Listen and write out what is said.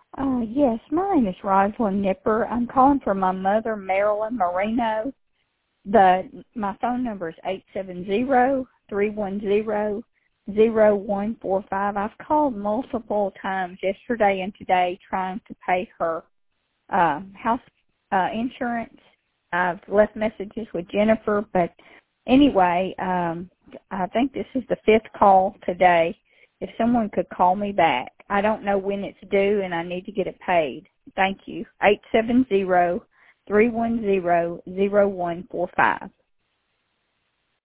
Yes, my name is Rosalind Nipper. I'm calling for my mother, Marilyn Marino. My phone number is 870-310-0145. I've called multiple times yesterday and today trying to pay her house insurance. I've left messages with Jennifer, but anyway, I think this is the 5th call today. If someone could call me back. I don't know when it's due, and I need to get it paid. Thank you. 870-310-0145.